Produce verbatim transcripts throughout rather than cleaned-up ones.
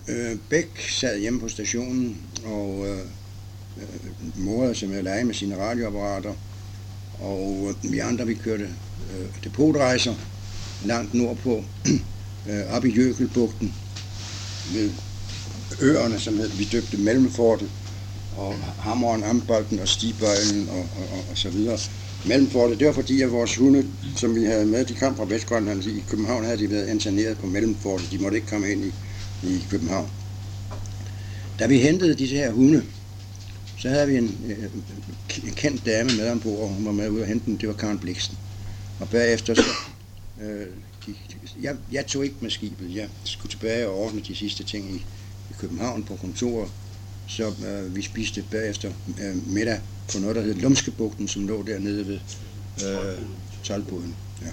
Øh, Bæk sad hjemme på stationen og øh, øh, morede sig med at lege med sine radioapparater, og øh, vi andre vi kørte øh, depotrejser langt nordpå, øh, op i Jøkelbugten ved øerne, som hed, vi døbte Mellemfortet, og Hammeren, Ambolten og Stigbøjlen og, og, og, og så videre. Mellemfortet, det var fordi, at vores hunde, som vi havde med, de kom fra Vestgrønland. I København havde de været interneret på Mellemfortet. De måtte ikke komme ind i, i København. Da vi hentede disse her hunde, så havde vi en, en kendt dame med ombord, og hun var med ude at hente dem. Det var Karen Bliksen. Og bagefter så øh, gik, jeg, jeg tog ikke med skibet. Jeg skulle tilbage og ordne de sidste ting i, i København på kontoret. Så øh, vi spiste bagefter øh, middag på noget, der hed Lumskebugten, som lå dernede ved øh, Toldboden. Ja.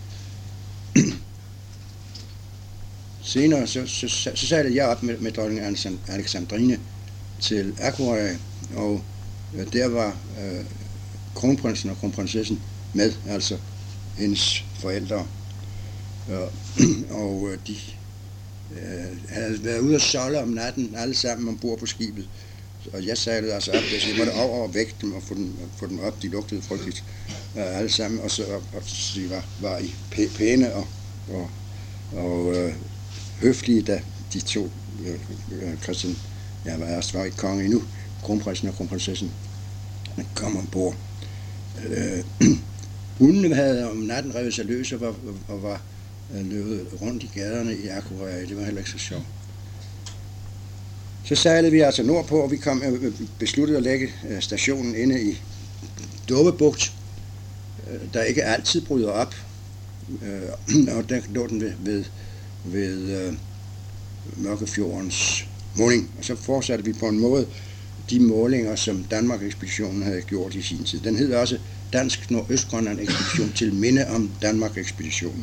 Senere så, så, så, så satte jeg op med, med dronning Alexandrine til Akureyri, og øh, der var øh, kronprinsen og kronprinsessen med, altså hendes forældre. Og, og de øh, havde været ude at solde om natten, alle sammen ombord på skibet. Og jeg sejlede altså op, så jeg måtte over og vække dem og få dem, få dem op. De lugtede frygteligt øh, alle sammen, og så og, og de var, var i pæne og, og, og øh, høflige, da de to, øh, Christian, jeg var, var ikke konge endnu, kronprinsen og kronprinsessen, kom ombord. Øh, hundene havde om natten revet sig løs og var, og var øh, løbet rundt i gaderne i Akureyri. Det var heller ikke så sjovt. Så sejlede vi altså nordpå, og vi kom, øh, besluttede at lægge øh, stationen inde i Dåbebugt, øh, der ikke altid bryder op, øh, og der lå den ved, ved, ved øh, Mørkefjordens måling. Og så fortsatte vi på en måde de målinger, som Danmark-ekspeditionen havde gjort i sin tid. Den hed også Dansk Nordøstgrønland-ekspedition til minde om Danmark-ekspeditionen.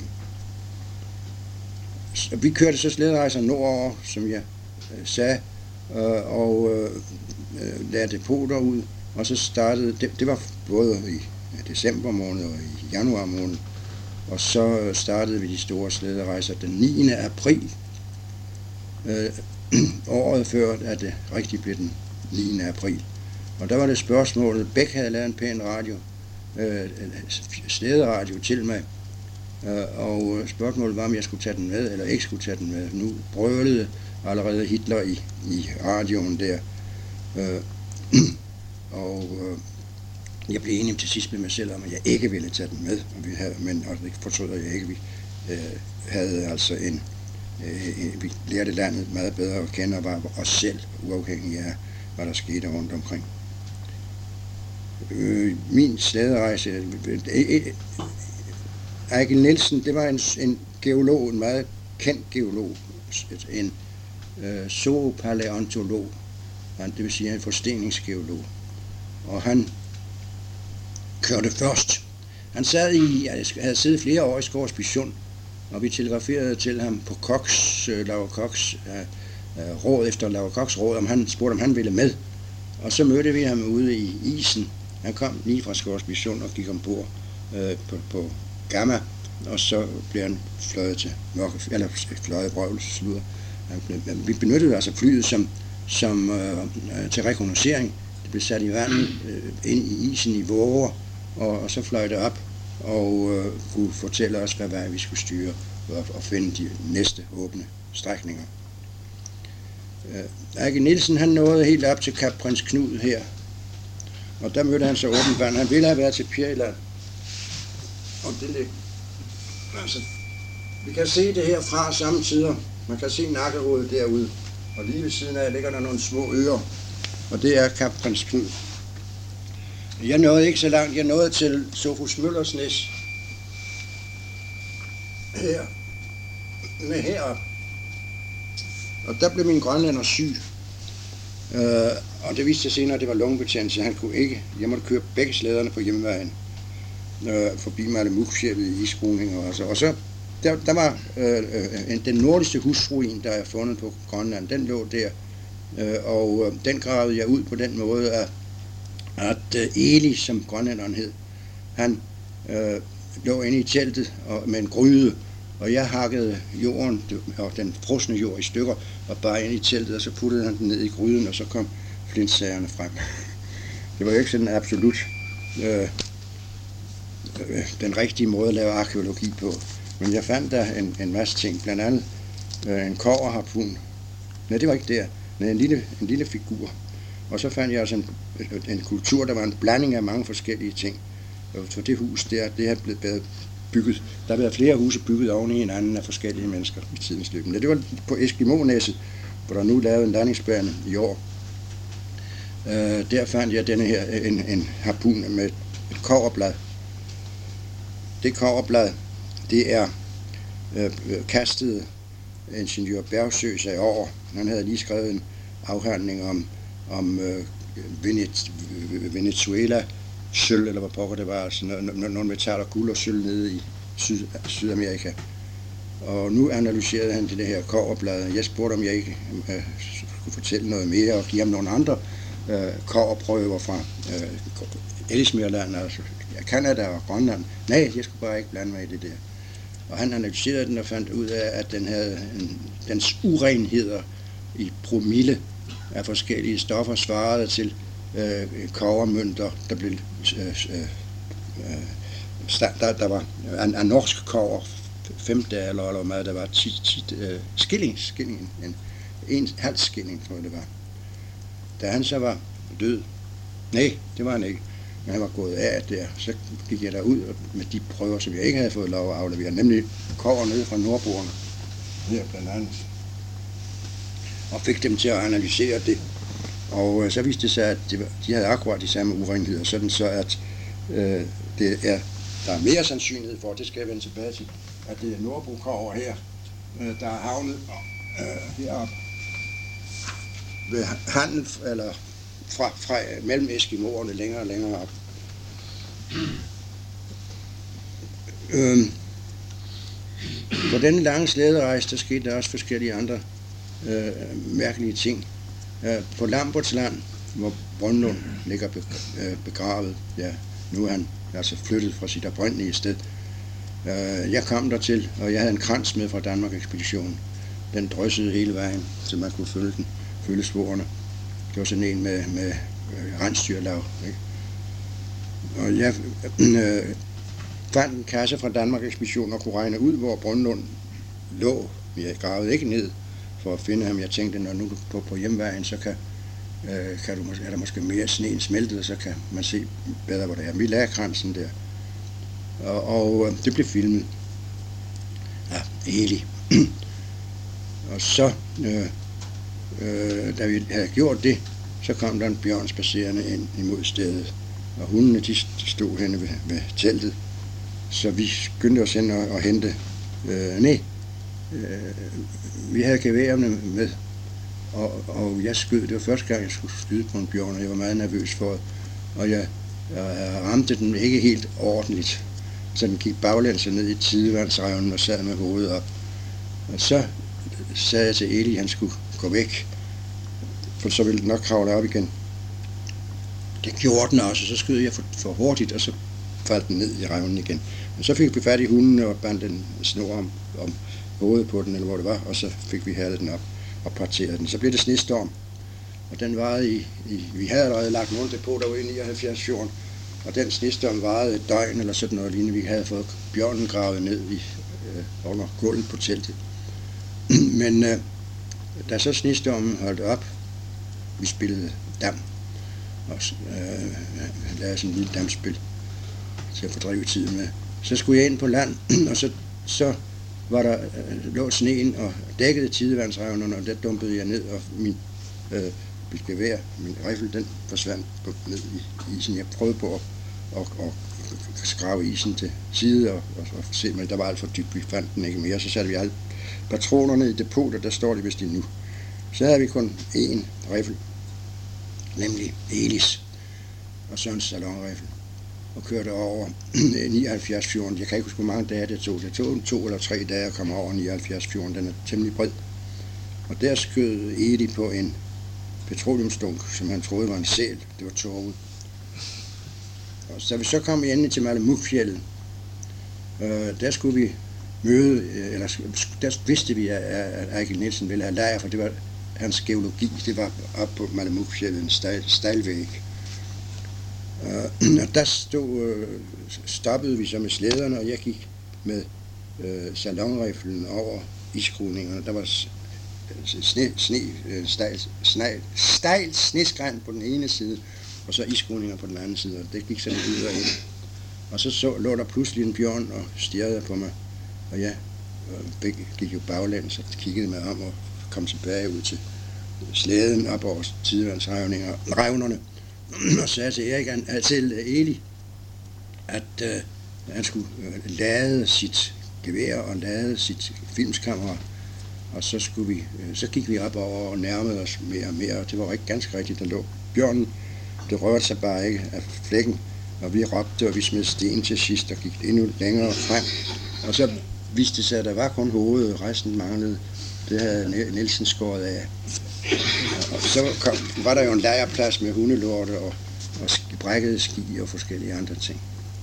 Vi kørte så slæderejser nordover, som jeg øh, sagde, øh, og øh, lagde depoter ud, og så startede, det, det var både i december måned og i januar måned, og så startede vi de store slæderejser den niende april, øh, året før, at det rigtig blev den niende april. Og der var det spørgsmålet, Bæk havde lavet en pæn radio, øh, slæderadio til mig, øh, og spørgsmålet var, om jeg skulle tage den med, eller ikke skulle tage den med. Nu brølede allerede Hitler i, i radioen der, øh, og øh, jeg blev enig til sidst med mig selv om, at jeg ikke ville tage den med, og vi havde, men og det fortryder jeg ikke. Vi øh, havde altså en, øh, vi lærte landet meget bedre at kende, og var os selv uafhængige af, hvad der skete rundt omkring. Øh, min slæderejse, øh, Ejgil Nielsen, det var en, en geolog, en meget kendt geolog, en øh, zoopaleontolog, det vil sige en forsteningsgeolog, og han kørte først. Han sad i, jeg havde siddet flere år i Scoresby Sund, og vi telegraferede til ham på Cox, øh, Laura Cox, øh, øh, råd efter Laura Cox råd, om han spurgte, om han ville med. Og så mødte vi ham ude i isen. Han kom lige fra Scoresby Sund og gik ombord øh, på, på Gamma, og så blev han fløjet til mørke, eller fløjet brøvl, slutter. Vi benyttede altså flyet som, som øh, til rekognoscering. Det blev sat i vandet øh, ind i isen i våger, og, og så fløj det op og øh, kunne fortælle os, hvad vej vi skulle styre og, og finde de næste åbne strækninger. Øh, Ejgil Nielsen, han nåede helt op til Kap Prins Knud her, og der mødte han så åbent vand. Han ville have været til Pjærland. Og det ligger. Altså, vi kan se det her fra samme tider. Man kan se Nakkerådet derude, og lige ved siden af ligger der nogle små øer, og det er Kap Prins Knud. Jeg nåede ikke så langt. Jeg nåede til Sofus Møllersnæs. Her. Med herop. Og der blev min grønlænder syg. Øh, og det viste sig senere, at det var lungebetændelse. Han kunne ikke. Jeg måtte køre begge slæderne på hjemvejen. Øh, forbi Malemukfjeldet i isskruninger. Og så, og så der, der var øh, øh, den nordligste husruin, der er fundet på Grønland. Den lå der. Øh, og øh, den gravede jeg ud på den måde, at at uh, Eli, som grønlænderen hed, han uh, lå inde i teltet og, med en gryde Og jeg hakkede jorden og den frosne jord i stykker og bare ind i teltet, og så puttede han den ned i gryden, og så kom flintsagerne frem. Det var jo ikke sådan absolut øh, øh, den rigtige måde at lave arkæologi på. Men jeg fandt der en, en masse ting, blandt andet øh, en kobberharpun. Nej, det var ikke der. Men en lille, en lille figur. Og så fandt jeg også en, en kultur, der var en blanding af mange forskellige ting. Og for det hus der, det har blevet bygget. Der har været flere huse bygget oven i hinanden af forskellige mennesker i tidens løb. Men det var på Eskimo-næsset, hvor der nu lavede en landingsbane i år. Øh, der fandt jeg denne her, en, en harpun med et kobberblad. Det kobberblad, det er øh, kastet ingeniør Bergsø sig over. Han havde lige skrevet en afhandling om, om øh, Venezuela, sølv, eller hvad pokker det var, altså nogle metaller, guld og sølv nede i Syd, Sydamerika. Og nu analyserede han det her kobberblad. Jeg spurgte, om jeg ikke øh, skulle fortælle noget mere og give ham nogle andre øh, kobberprøver fra øh, Ellesmerland, altså Canada og Grønland. Nej, jeg skulle bare ikke blande mig i det der. Og han analyserede den og fandt ud af, at den havde en, dens urenheder i promille af forskellige stoffer svarede til øh, kobbermønter, der blev øh, øh, der, der var en, en norsk kobber, femte eller eller hvad der var ti, ti, øh, skilling, skilling, en, en halv skilling, tror jeg det var. Da han så var død, nej, det var han ikke, men han var gået af der, så gik jeg derud med de prøver, som jeg ikke havde fået lov at aflevere, nemlig kobber nede fra nordboerne, her blandt andet, og fik dem til at analysere det. Og øh, så viste det sig, at det var, de havde akkurat de samme urenheder, sådan så at øh, det er, der er mere sandsynlighed for, det skal jeg vende tilbage til, at det er nordbokobber her, øh, der er havnet øh, heroppe ved handel, eller fra, fra mellem Eskimoerne længere og længere op. Øhm, på denne lange slæderejse, der skete der også forskellige andre øh, mærkelige ting. Øh, på Lambertsland, hvor Brøndlund ligger begravet, ja, nu er han altså flyttet fra sit oprindelige sted. Øh, jeg kom dertil, og jeg havde en krans med fra Danmark-ekspeditionen. Den dryssede hele vejen, så man kunne følge den, følge sporene. Det var sådan en med, med øh, rensdyrlav, ikke? Og jeg øh, fandt en kasse fra Danmark-ekspeditionen og kunne regne ud, hvor Brøndlund lå. Jeg gravede ikke ned for at finde ham. Jeg tænkte, når nu du går på hjemvejen, så kan, øh, kan du, er der måske mere sneen smeltet, og så kan man se bedre, hvor det er. Vi lagde kransen der. Og, og øh, det blev filmet. Ja, Eli. Og så, øh, øh, da vi havde gjort det, så kom der en bjørn spacerende ind imod stedet. Og hundene, de stod henne ved, ved teltet. Så vi skyndte os hen og, og hente. Øh, nej, øh, vi havde geværerne med. Og, og jeg skød, det var første gang, jeg skulle skyde på en bjørn, og jeg var meget nervøs for det. Og jeg, jeg ramte den ikke helt ordentligt. Så den gik baglæns ned i tidevandsrevnen og sad med hovedet op. Og så sagde jeg til Eli, at han skulle gå væk, for så ville den nok kravle op igen. Det gjorde den også, så skød jeg for, for hurtigt, og så faldt den ned i revnen igen. Men så fik vi fat i hunden og bandt en snor om, om hovedet på den, eller hvor det var, og så fik vi halet den op og parteret den. Så blev det snestorm, og den varede i, i vi havde allerede lagt nogle depot derude i nioghalvfjerds fjorden, og den snestorm varede et døgn eller sådan noget lignende. Vi havde fået bjørnen gravet ned i, øh, under gulvet på teltet. Men øh, da så snestormen holdt op, vi spillede dam, og øh, lavede sådan en lille damspil til at fordrive tiden med. Så skulle jeg ind på land, og så, så var der øh, lå sneen og dækkede tidevandsrevnen, og der dumpede jeg ned, og min øh, mit gevær, min rifle, den forsvandt på, ned i isen. Jeg prøvede på at, at, at, at skrave isen til side, og, og, og se, men der var alt for dybt, vi fandt den ikke mere. Så satte vi alle patronerne i depotet, der står de vist endnu. Så havde vi kun én rifle, nemlig Elis, og så en salonrifle, og kørte over nioghalvfjerds fjorden. Jeg kan ikke huske, hvor mange dage det tog. Det tog to eller tre dage at komme over nioghalvfjerds fjorden. Den er temmelig bred. Og der skød Eli på en petroleumsdunk, som han troede var en sæl. Det var torvet. Og så vi så kom endelig til Malamukfjeldet, øh, der skulle vi møde, øh, eller der vidste vi, at, at Eigil Nielsen ville have lejr, for det var hans geologi, det var op på Malamukfjellet, en stejl, stejlvæg. Uh, og der stod, øh, stoppede vi så med slæderne, og jeg gik med øh, salonriflen over iskroningerne. Der var sne, sne, stejl, stejl, stejl sneskræn på den ene side, og så iskroninger på den anden side, og det gik sådan ud og ind. Og så, så lå der pludselig en bjørn og stirrede på mig, og jeg begge gik jo baglæns og kiggede mig om og kom tilbage ud til slæden op over tidevandsrevnerne, og sagde til Erik, til Eli, at øh, han skulle øh, lade sit gevær og lade sit filmskamera, og så, skulle vi, øh, så gik vi op over og nærmede os mere og mere, og det var ikke ganske rigtigt, der lå bjørnen. Det rørte sig bare ikke af flækken, og vi råbte, og vi smed sten til sidst og gik endnu længere frem. Og så viste det sig, at der var kun hovedet, og resten manglede. Det havde Nielsen skåret af. Og så kom, var der jo en lejrplads med hundelorte og, og brækkede ski og forskellige andre ting.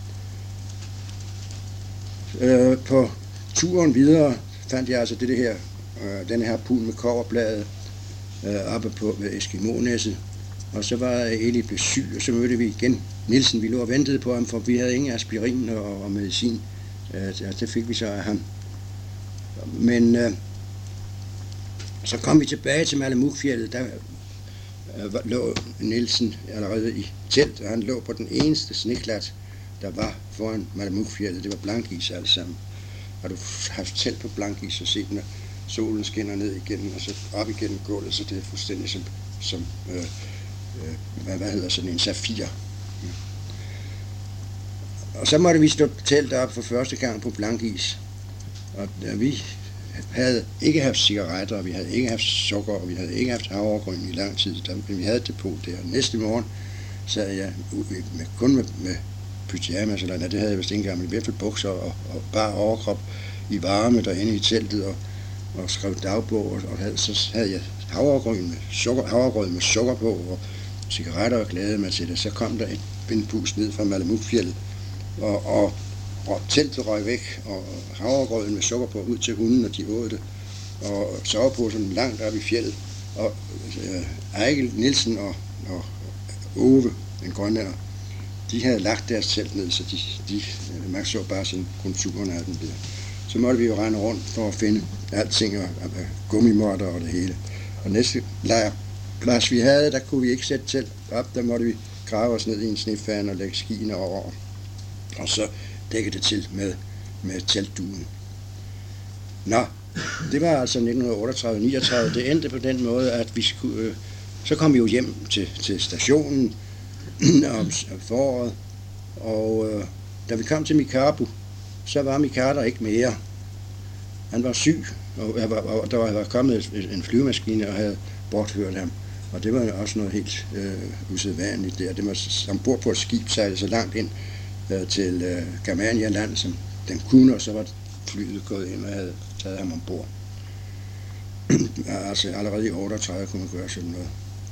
Øh, på turen videre fandt jeg altså det her, øh, denne her pul med kobberbladet øh, oppe på ved Eskimo-næsset. Og så var Eli blevet syg, og så mødte vi igen Nielsen. Vi lå og ventede på ham, for vi havde ingen aspirin og, og medicin. Øh, det fik vi så af ham. Men øh, så kom vi tilbage til Malamukfjellet. Der øh, lå Nielsen allerede i telt, og han lå på den eneste sneklat, der var foran Malamukfjellet. Det var blankis alt sammen. Har du haft telt på blankis og set, når solen skinner ned igennem, og så op igennem gulvet, så det er fuldstændig som, som øh, øh, hvad, hvad hedder sådan en safir. Ja. Og så måtte vi stå telt op for første gang på blankis. Og ja, vi havde ikke haft cigaretter, og vi havde ikke haft sukker, og vi havde ikke haft havregryn i lang tid. Men vi havde et depot der. Næste morgen sad jeg med, kun med, med pyjamas, eller det havde jeg vist ikke engang, men i hvert fald bukser og, og bare overkrop i varme derinde i teltet, og, og skrev dagbog, og, og havde, så havde jeg havregryn med sukker, havregryn med sukker på, og cigaretter, og glædede mig til det. Så kom der et vindpust ned fra Malamukfjellet, og, og, og teltet røg væk, og havregryn med sukker på ud til hunden, og de åd det, og soveposen langt op i fjellet, og øh, Eigil Nielsen og, og Ove, en grønlænder, de havde lagt deres telt ned, så de, de, man så bare sådan konturerne af den der. Så måtte vi jo rende rundt for at finde alting, og, og gummimåtter og det hele. Og næste lejrplads vi havde, der kunne vi ikke sætte telt op, der måtte vi grave os ned i en snefan og lægge skiene over, og så dække det til med, med teltduen. Nå, det var altså nitten otteogtredive niogtredive. Det endte på den måde, at vi skulle, øh, så kom vi jo hjem til, til stationen om foråret, og øh, da vi kom til Mikabu, så var Mikabu der ikke mere. Han var syg, og, og der var kommet en flyvemaskine og havde bortført ham. Og det var også noget helt øh, usædvanligt der. Det var ombord på et skib sejlet så langt ind øh, til øh, Germania-land, som den kunne, og så var flyet gået ind og havde taget ham ombord. Altså allerede i otteogtredive kunne man gøre sådan noget.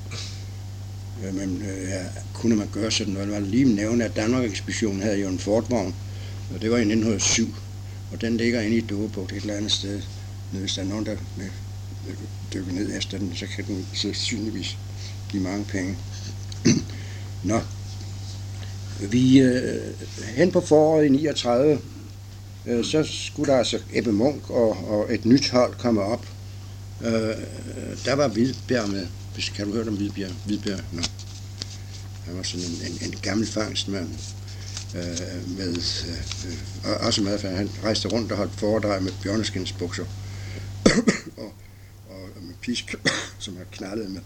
Men øh, ja, kunne man gøre sådan noget? Det var lige nævne, at Danmark-ekspeditionen havde jo en fortvogn, og det var i nitten hundrede og syv, og den ligger inde i Dågebugt et eller andet sted. Hvis der er nogen, der vil dykke ned efter den, så kan den sandsynligvis give mange penge. Nå, vi øh, hen på foråret i niogtredive, øh, så skulle der altså Ebbe Munk og, og et nyt hold komme op. Øh, der var Hvidbjerg med. Kan du høre om Hvidbjerg? Hvidbjerg? Nå. Han var sådan en, en, en gammel fangstmand. Øh, med, øh, og også med, han rejste rundt og holdt foredrag med bjørneskinsbukser. og, og med pisk, som han knaldede med.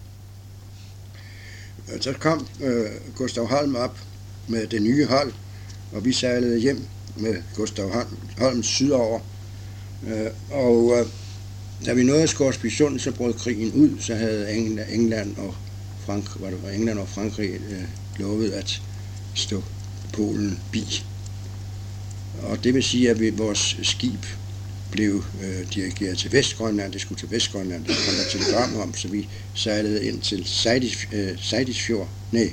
Så kom øh, Gustav Holm op med det nye hold, og vi sejlede hjem med Gustav Holm, Holm sydover. Øh, og øh, da vi nåede Scoresbysund, så brød krigen ud, så havde England, England og Frank, var det var England og Frankrig øh, lovet at stå Polen bi. Og det vil sige, at vi, vores skib blev øh, dirigeret til Vestgrønland. Det skulle til Vestgrønland. Det kom der telegram om, så vi sejlede ind til Seidis, øh, Seidisfjord. Nej,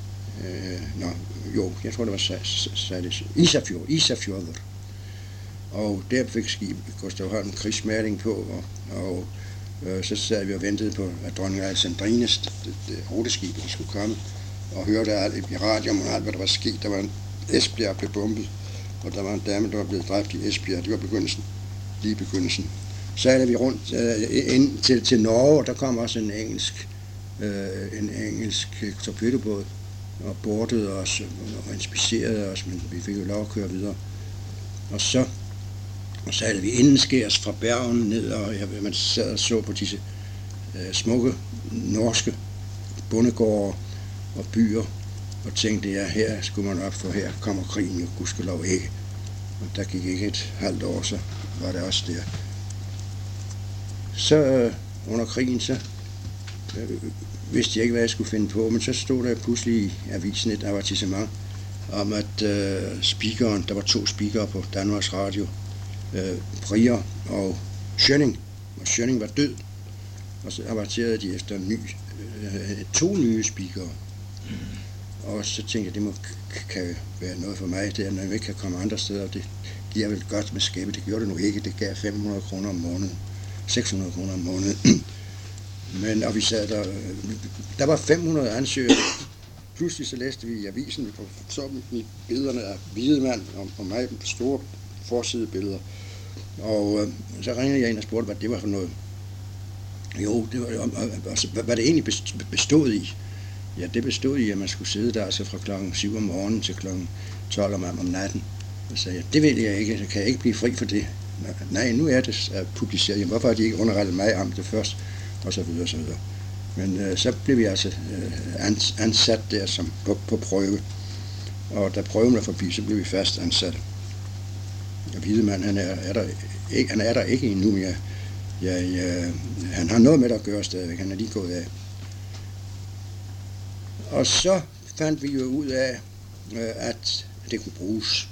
øh, nå, jo, jeg tror det var Seidis, Isafjord, Isafjord. Og der fik skibet Gustav Holm krigsmaling på, og, og øh, så sad vi og ventede på, at dronning Alexandrines, det, det ruteskib, der skulle komme, og hørte alt i radio om alt, hvad der var sket. Der var en Esbjerg blev bombet, og der var en dame, der var blevet dræbt i Esbjerg. Det var begyndelsen, lige begyndelsen. Så er vi rundt øh, ind til, til Norge, og der kom også en engelsk, øh, en engelsk torpedobåd, og bordede os og inspicerede os, men vi fik jo lov at køre videre. Og så og så havde vi indenskærs fra Bergen ned, og jeg, man sad og så på disse øh, smukke norske bondegårde og byer, og tænkte, ja, her skulle man op, for her kommer krigen jo gudskelov ikke. Og der gik ikke et halvt år, så var det også der. Så øh, under krigen, så øh, vidste jeg ikke, hvad jeg skulle finde på, men så stod der pludselig i avisen et avertissement om, at øh, speakeren, der var to speakere på Danmarks Radio, øh, Brier og Schønning, og Schønning var død, og så averterede de efter ny, øh, to nye speakere. Og så tænkte jeg, det må, kan være noget for mig, det er, når jeg ikke kan komme andre steder, det giver vel godt med skabet. Det gjorde det nu ikke, det gav fem hundrede kroner om måneden, seks hundrede kroner om måneden. Men, og vi sad der, der var fem hundrede ansøgere. Pludselig så læste vi i avisen, og så vi billederne af Wiedemann og, og mig, store forsidebilleder. Og øh, så ringede jeg ind og spurgte, hvad det var for noget. Jo, det var, altså, hvad det egentlig bestod i. Ja, det bestod i, at man skulle sidde der altså fra klokken syv om morgenen til klokken tolv om, om natten. Og sagde jeg, det vil jeg ikke, så kan jeg ikke blive fri for det. Nej, nu er det publiceret. Jamen, hvorfor har de ikke underrettet mig om det først? Og så videre, og så videre. Men øh, så blev vi altså øh, ansat der som på, på prøve. Og da prøven var forbi, så blev vi fast ansat. Og Wiedemann, han er, er der ikke, han er der ikke endnu. Jeg, jeg, jeg, han har noget med at gøre stadigvæk. Han er lige gået af. Og så fandt vi jo ud af, at det kunne bruges.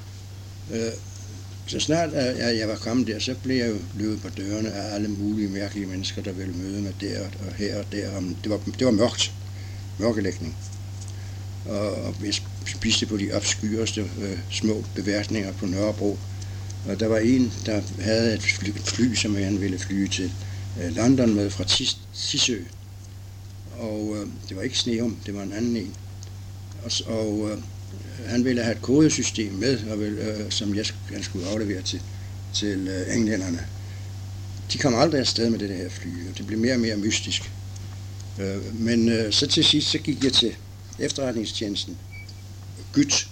Så snart at jeg var kommet der, så blev jeg jo løbet på dørene af alle mulige mærkelige mennesker, der ville møde mig der og her og der. Det var, det var mørkt. Mørkelægning. Og vi spiste på de obskyreste øh, små beværtninger på Nørrebro. Og der var en, der havde et fly, et fly som han ville flyve til øh, London med fra Tissø. Og øh, det var ikke Sneum, det var en anden en. Og, og øh, han ville have et kodesystem med, og ville, øh, som jeg han skulle aflevere til, til øh, englænderne. De kom aldrig afsted med det her fly, og det blev mere og mere mystisk. Øh, men øh, så til sidst, så gik jeg til efterretningstjenesten, Gyt,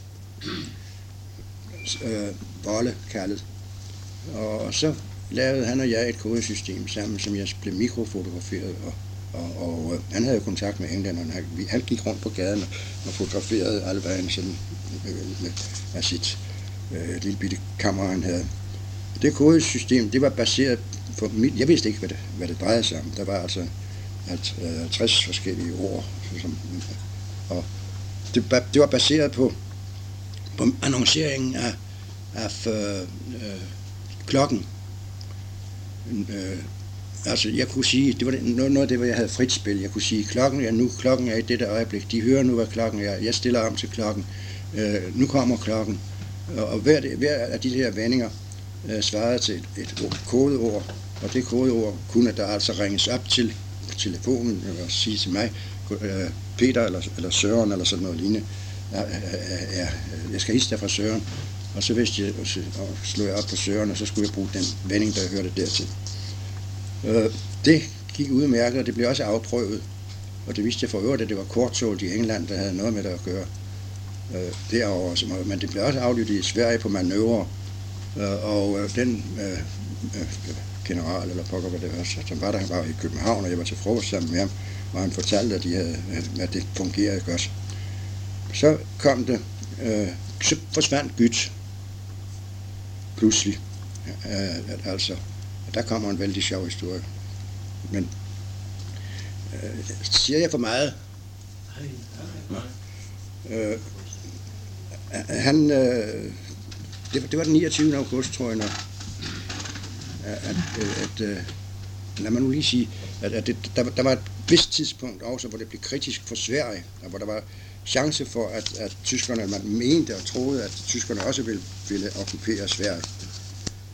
øh, Bolle kaldet. Og så lavede han og jeg et kodesystem sammen, som jeg blev mikrofotograferet, og Og, og øh, han havde jo kontakt med englænderne. Han, han gik rundt på gaden og, og fotograferede alle vejen sådan med, med, med sit øh, lille bitte kamera, han havde. Det kodesystem, det var baseret på mit, jeg vidste ikke, hvad det, hvad det drejede sig om. Der var altså halvtreds forskellige ord. Som, og det, det var baseret på, på annonceringen af, af øh, øh, klokken. Øh, Altså, jeg kunne sige, det var noget af det, hvor jeg havde frit spil. Jeg kunne sige, klokken er nu, klokken er i dette øjeblik. De hører nu, hvad klokken er. Jeg stiller om til klokken. Øh, nu kommer klokken. Og hver, hver af de her vendinger øh, svarede til et, et kodeord. Og det kodeord kunne, at der altså ringes op til telefonen, eller sige til mig, øh, Peter eller, eller Søren, eller sådan noget lignende. Ja, ja, jeg skal hilse dig fra Søren. Og så vidste jeg, og slog jeg op på Søren, og så skulle jeg bruge den vending, der hørte dertil. Øh, det gik udmærket, og det blev også afprøvet, og det viste jeg for øvrigt, at det var kortsolt i England, der havde noget med det at gøre øh, derovre, men det blev også aflyttet i Sverige på manøvrer, øh, og øh, den øh, øh, general, eller pokker hvad det var, som var der, han var i København, og jeg var til frokost sammen med ham, og han fortalte, at, de havde, at det fungerede godt. Så kom det, øh, så forsvandt Gyt, pludselig, øh, altså. Der kommer en vældig sjov historie. Men øh, siger jeg for meget? Øh, han, øh, det, det var den niogtyvende august, tror jeg nok, at, at, at, at lad mig nu lige sige, at, at det, der, der var et vist tidspunkt også, hvor det blev kritisk for Sverige, og hvor der var chance for, at, at tyskerne, man mente og troede, at tyskerne også ville, ville okkupere Sverige.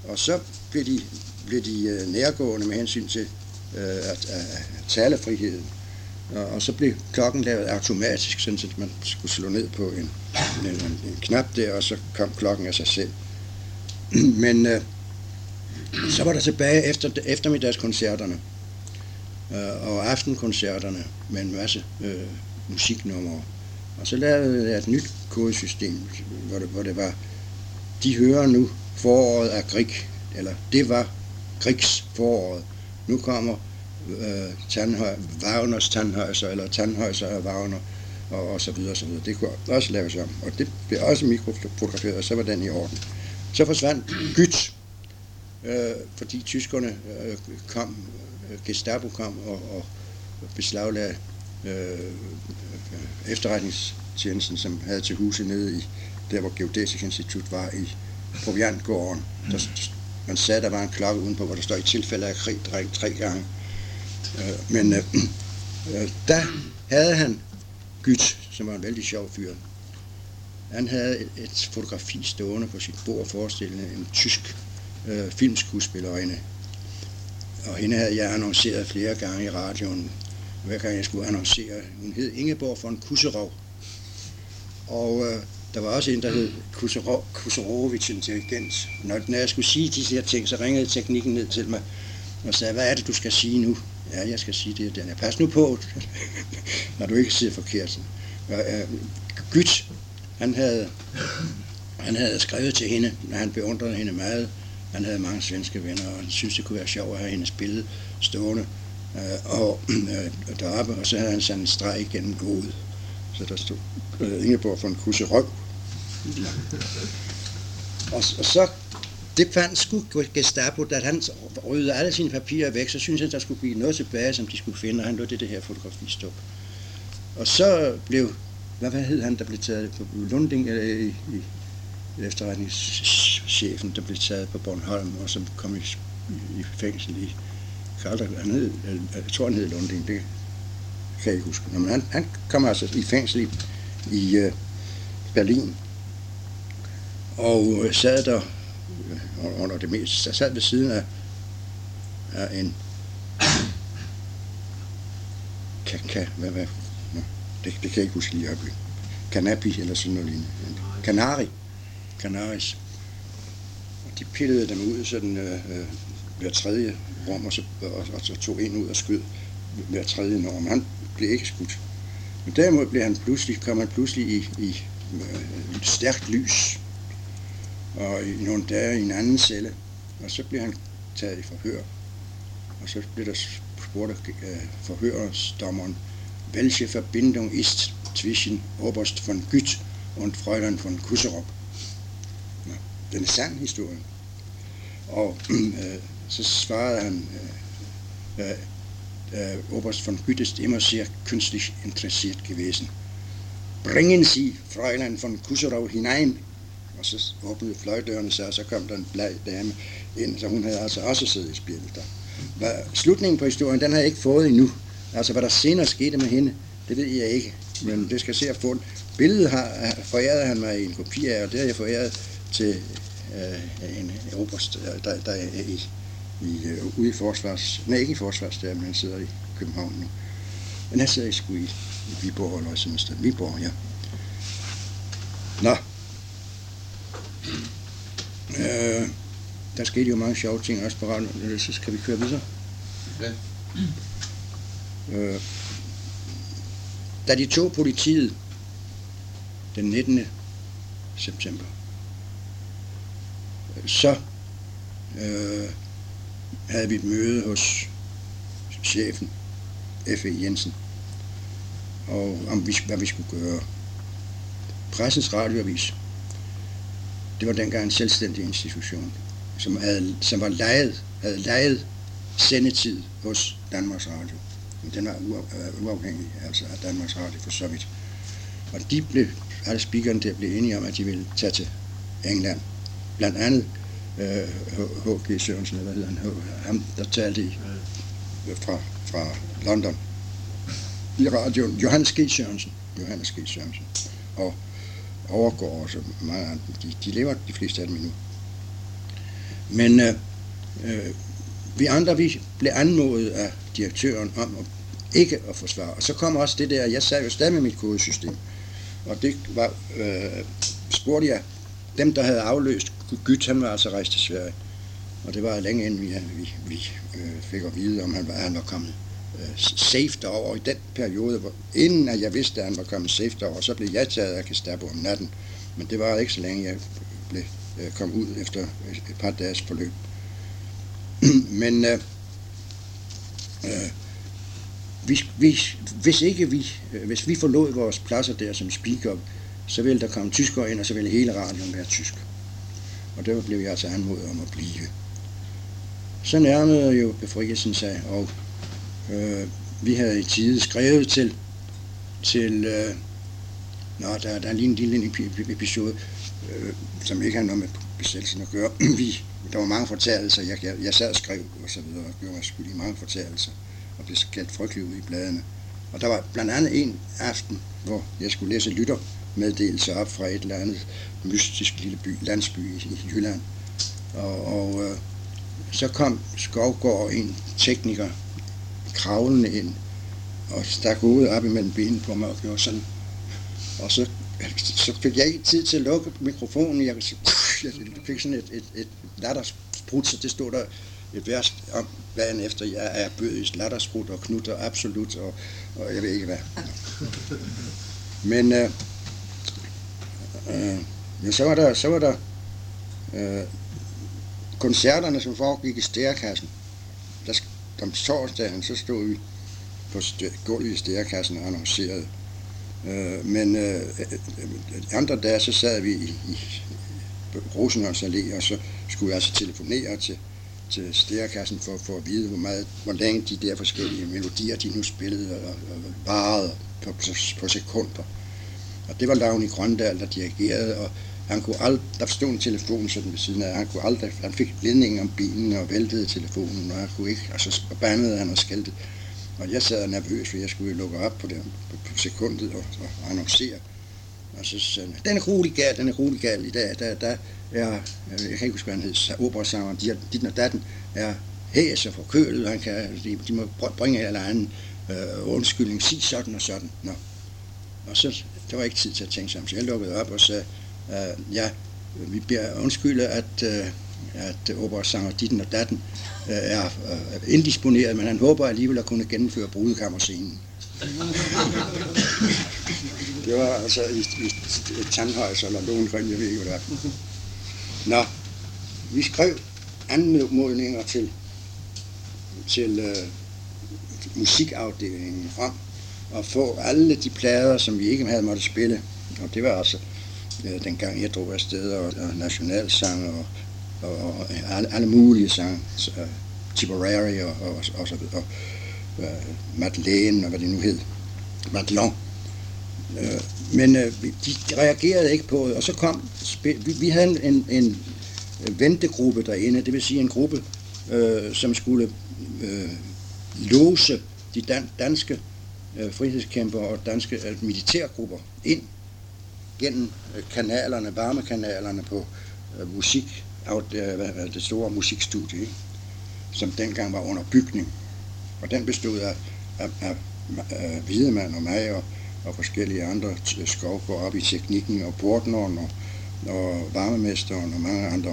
Og så blev de, blev de nærgående med hensyn til øh, at, at, at talefriheden. Og, og så blev klokken lavet automatisk, sådan at man skulle slå ned på en, en, en, en knap der, og så kom klokken af sig selv. Men øh, så var der tilbage efter eftermiddagskoncerterne øh, og aftenkoncerterne med en masse øh, musiknumre. Og så lavede jeg et nyt kodesystem, hvor det, hvor det var, de hører nu foråret af Grieg, eller det var Griegs foråret. Nu kommer øh, Tannhøj, Wagners Tannhäuser, eller Tannhäuser af Wagner, og, og så videre, og så videre. Det kunne også laves om, og det blev også mikrofotograferet, og så var den i orden. Så forsvandt Gyt, øh, fordi tyskerne øh, kom, Gestapo kom og, og beslaglagde øh, efterretningstjenesten, som havde til huse nede i, der hvor Geodetisk Institut var, i Proviantgården. Der, man sagde, der var en klokke udenpå, hvor der står i tilfælde af krig ring tre gange. Øh, men øh, øh, der havde han Gyt, som var en vældig sjov fyr. Han havde et, et fotografi stående på sit bord forestillende en tysk øh, filmskuespillerinde. Og hende havde jeg annonceret flere gange i radioen. Hver gang jeg skulle annoncere. Hun hed Ingeborg von Kusserov. Og øh, der var også en, der hed Kusserovich Intelligens. Når, når jeg skulle sige disse her ting, så ringede teknikken ned til mig og sagde, hvad er det, du skal sige nu? Ja, jeg skal sige det, den er. Pas nu på, når du ikke siger forkert. Og, øh, Gyt, han havde, han havde skrevet til hende, når han beundrede hende meget. Han havde mange svenske venner, og han syntes, det kunne være sjovt at have hendes billede stående øh, og, øh, deroppe, og så havde han sådan en streg igennem hovedet. Så der stod øh, Ingeborg von Kusserov. Og, og så, det fandt sgu Gestapo, da han ryddede alle sine papirer væk, så syntes han, der skulle blive noget tilbage, som de skulle finde, og han lod det, det her fotografi stå. Og så blev, hvad, hvad hed han, der blev taget på Lunding, eller i, i efterretningschefen, der blev taget på Bornholm, og som kom i, i fængsel i Karl, han hed, jeg tror han hed Lunding, det kan jeg ikke huske. Men han, han kom altså i fængsel i, i uh, Berlin, og uh, sad der uh, under det meste, der sad ved siden af, af en kaka, hvad, hvad, no, det, det kan jeg ikke huske lige op i, Canapi eller sådan noget lignende, Canari, Canaris. Og de pillede dem ud sådan øh, øh, hver tredje rum, og så, og, og så tog en ud og skød hver tredje norm. Han blev ikke skudt. Men derimod blev han pludselig, kom han pludselig i, i øh, et stærkt lys, og i nogle dage i en anden celle, og så blev han taget i forhør. Og så blev der spurgt af øh, forhørsdommeren, welche Verbindung ist zwischen Oberst von Gyt und Fräulein von Kusserov? Ja, den er sand historie. Og øh, så svarede han, øh, øh, Oberst von Gyt ist immer sehr künstlich interessiert gewesen. Bringen Sie Fräulein von Kusserov hinein. Og så åbnede fløjdørene sig, og så kom der en bleg dame ind, så hun havde altså også siddet i spjældet der. Hvad, slutningen på historien, den har jeg ikke fået endnu. Altså, hvad der senere skete med hende, det ved jeg ikke, men det skal se at få den. Billedet har foræret han mig i en kopi af, og det har jeg foræret til øh, en oberst, der, der er i, i, uh, ude i forsvars... Nej, ikke i forsvarsstaben, men han sidder i København nu. Men han sidder i sgu i, i Viborg, eller sådan et sted. Viborg, ja. Nå. Øh, der skete jo mange sjove ting også på radioen, så skal vi køre videre. Ja. Øh, da de tog politiet den nittende september, så øh, havde vi et møde hos chefen, F E Jensen, og om vi, hvad vi skulle gøre. Pressens radioavis, det var dengang en selvstændig institution, som, havde, som var lejet, havde lejet sendetid hos Danmarks Radio. Den var uafhængig altså af Danmarks Radio for så vidt. Og de blev, alle speakerne der blev enige om, at de ville tage til England. Blandt andet øh, H G Sørensen, hvad hedder han, ham der talte i, fra, fra London i radioen, Johannes G. Sørensen, Johannes G. Sørensen, og Overgaard og så meget andet. De, de lever de fleste af dem endnu. Men øh, øh, vi andre, vi blev anmodet af direktøren om at ikke at forsvare. Og så kom også det der, jeg sad jo stadig med mit kodesystem, og det var, øh, spurgte jeg, dem der havde afløst Gyt, han var altså rejst til Sverige, og det var længe inden vi, vi, vi øh, fik at vide, om han var, han var kommet øh, safe derover. I den periode, hvor, inden at jeg vidste, at han var kommet safe derover, så blev jeg taget af Gestapo om natten, men det var ikke så længe, jeg blev øh, kom ud efter et par dages forløb. Men øh, øh, hvis, hvis, hvis ikke vi, øh, hvis vi forlod vores pladser der som speaker, så ville der komme tyskere ind, og så ville hele radioen være tysk. Og der blev jeg altså anmodet om at blive. Så nærmede jo befrielsen sig, og øh, vi havde i tide skrevet til, til øh, nå, der, der er lige en lille episode, øh, som ikke har noget med besættelsen at gøre. vi, der var mange fortællinger, jeg, jeg, jeg sad og skrev, og så videre, og gjorde mig skyldig i mange fortællinger, og blev skældt frygteligt ud i bladene. Og der var blandt andet en aften, hvor jeg skulle læse lyttermeddelelser op fra et eller andet mystisk lille by, landsby i, i Jylland. Og, og øh, så kom Skovgaard, en tekniker, kravlende ind, og stak hovedet op imellem benene på mig og gjorde sådan. Og så, så fik jeg ikke tid til at lukke mikrofonen. Jeg, jeg fik sådan et, et, et lattersprut, så det stod der et vers om dagen efter. Jeg er bødisk lattersprut og knutter absolut, og, og jeg ved ikke hvad. Men øh, øh, ja, så var der, så var der øh, koncerterne, som foregik i Stærekassen. Der, om torsdagen, så stod vi på gulvet i Stærekassen og annoncerede. Øh, men øh, andre dage, så sad vi i, i Rosenholms Allé, og så skulle jeg altså telefonere til, til Stærekassen for, for at vide, hvor, meget, hvor længe de der forskellige melodier, de nu spillede og, og varede på, på, på sekunder. Og det var Lavny Grøndal, der dirigerede, og han kunne aldrig, der stod en telefon sådan ved siden af, han kunne aldrig, han fik ledningen om bilen og væltede telefonen, og han kunne ikke, og så bandede han og skældte. Og jeg sad nervøs, for jeg skulle lukke op på, det, på, på sekundet og, og annoncere. Og så sagde han, den er rolig gal, den er rolig gal i dag, der, der er, jeg kan ikke huske, hvad han hed, operasangeren, dit og datten, er hæs og forkølet, han kan, de, de må bringe en eller anden øh, undskyldning, sig sådan og sådan. Nå. Og så, der var ikke tid til at tænke sammen, så jeg lukkede op og sagde, øh, ja, vi beder undskylde, at, øh, at operasanger Ditten og Datten øh, er øh, indisponeret, men han håber alligevel at kunne gennemføre brudekammerscenen. Det var altså i, i et tandhøjs eller Lohengrin, jeg ved ikke, hvad det er. Nå, vi skrev anmodninger til, til øh, musikafdelingen frem, og få alle de plader, som vi ikke havde måttet spille. Og det var altså øh, dengang jeg drog afsted, og, og nationalsang, og, og, og alle, alle mulige sange, uh, Tipperary og, og, og så videre, og uh, Madeleine, og hvad det nu hed, Madelon. Uh, men uh, de reagerede ikke på det, og så kom, vi, vi havde en, en ventegruppe derinde, det vil sige en gruppe, uh, som skulle uh, lose de dan- danske uh, frihedskæmper og danske uh, militærgrupper ind gennem uh, kanalerne, varmekanalerne på uh, musik, uh, det store musikstudie, ikke? Som dengang var under bygning. Og den bestod af, af, af, af Wiedemann og mig og, og forskellige andre. Skovgaard op i teknikken, og Portneren og, og varmemesteren og mange andre.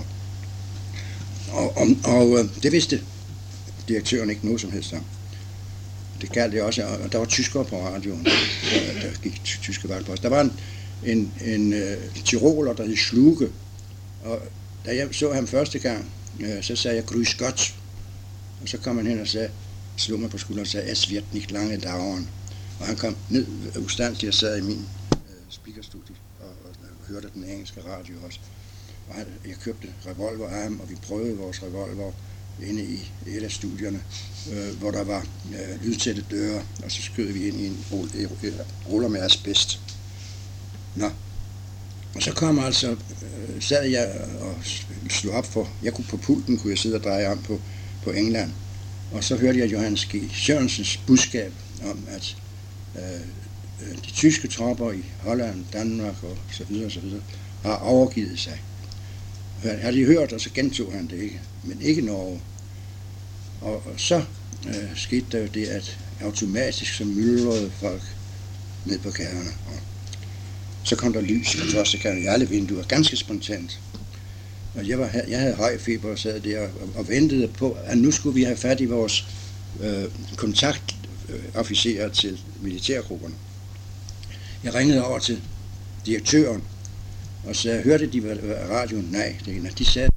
Og, og, og det vidste direktøren ikke noget som helst om. Det galt det også, og der var tyskere på radioen, der, der gik tyske vagtpost. Der var en, en, en uh, tiroler, der hed Sluge, og da jeg så ham første gang, uh, så sagde jeg, grüß Gott. Og så kom han hen og sagde, slog mig på skulderen og sagde, es wird nicht lange dauern. Og han kom ned ustandsligt og sad i min uh, speakerstudie og, og, og hørte den engelske radio også. Og han, jeg købte revolver af ham, og vi prøvede vores revolver inde i et af studierne, øh, hvor der var øh, lydtætte døre, og så skød vi ind i en ruller med asbest. Nå. Og så kom altså, øh, sad jeg og slog op for, jeg kunne på pulten, kunne jeg sidde og dreje om på, på England, og så hørte jeg Johannes G. Sørensens budskab om, at øh, de tyske tropper i Holland, Danmark og så videre, så videre, har overgivet sig. har de hørt, og så gentog han det ikke, men ikke Norge. Og, og så øh, skete der jo det, at automatisk så myldrede folk ned på kærerne. Og så kom der lys i den første kerne i alle vinduer, ganske spontant. Og jeg, var, jeg havde høj feber og sad der og, og ventede på, at nu skulle vi have fat i vores øh, kontaktofficerer til militærgrupperne. Jeg ringede over til direktøren og sagde, hørte de var radioen? Nej, det, de sagde,